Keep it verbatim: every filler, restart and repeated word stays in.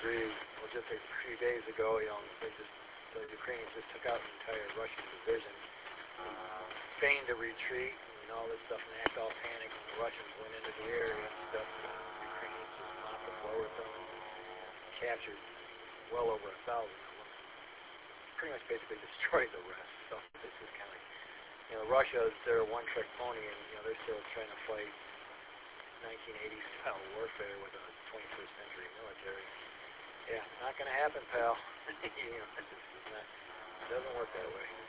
agree. Well, just a few days ago, you know, they just the Ukrainians just took out an entire Russian division, uh, feigned a retreat and all this stuff, and they act all panic when the Russians went into the area and stuff. The Ukrainians just mopped the floor with them and captured well over a thousand of them. Pretty much basically destroyed the rest. So this is kind of, you know, Russia is their one-trick pony, and you know they're still trying to fight nineteen eighties style warfare with a twenty-first century military. Yeah, not going to happen, pal. You know, this is not, it doesn't work that way.